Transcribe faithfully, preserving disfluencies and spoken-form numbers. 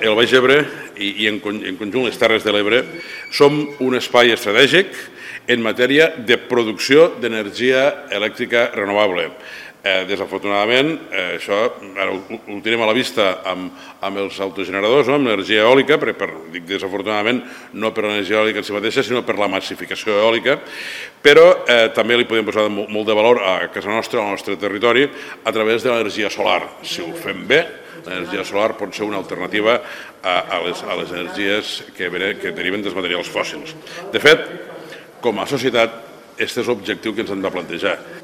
el Baix Ebre i en conjunt les Terres de l'Ebre som un espai estratègic en matèria de producció d'energia elèctrica renovable. Desafortunadament, això ho tenim a la vista amb els autogeneradors, amb l'energia eòlica, dic desafortunadament no per l'energia eòlica en si mateixa, sinó per la massificació eòlica, però també li podem posar molt de valor a casa nostra, al nostre territori, a través de l'energia solar. Si ho fem bé, l'energia solar pot ser una alternativa a les energies que deriven dels materials fòssils. De fet, com a societat, aquest és l'objectiu que ens hem de plantejar.